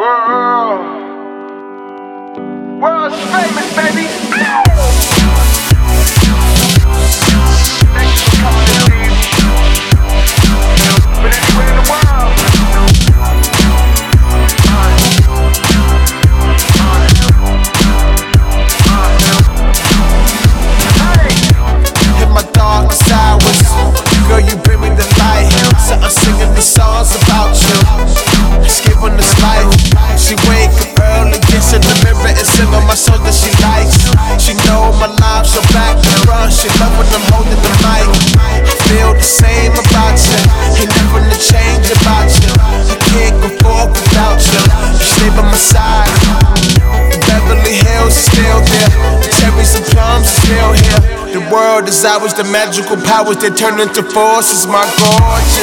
World's famous, baby. Thank you for coming to see me. But anywhere in the world. Hit my darkest hours, girl, you bring me the light. So I'm singing these songs about you. Let's give on this life. She wake up early, gets in the mirror and sing on my song that she likes. She know my life, so back and front. She love when I'm holding the mic. I feel the same about you. Ain't never to change about you. I can't go forward without you. You stay by my side. The Beverly Hills is still there. The cherries and plums are still here. The world is ours, the magical powers that turn into forces, my gorgeous.